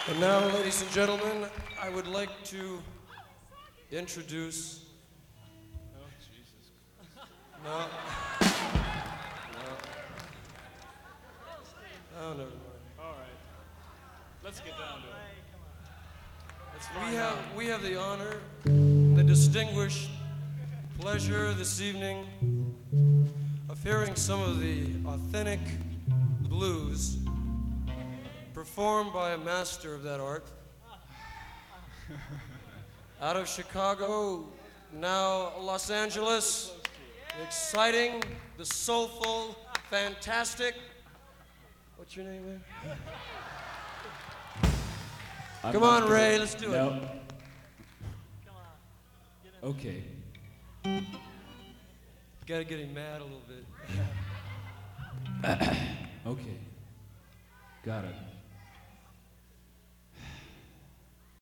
And now, ladies and gentlemen, I would like to introduce. Oh, Jesus. No. Oh, never mind. All right. Let's get down to it. Let's We find have, out. we have the honor, the distinguished pleasure this evening of hearing some of the authentic blues performed by a master of that art. Out of Chicago, now Los Angeles, the exciting, the soulful, fantastic. What's your name, man? Come on, Ray, let's do it. Okay. Gotta get him mad a little bit. Okay. Got it.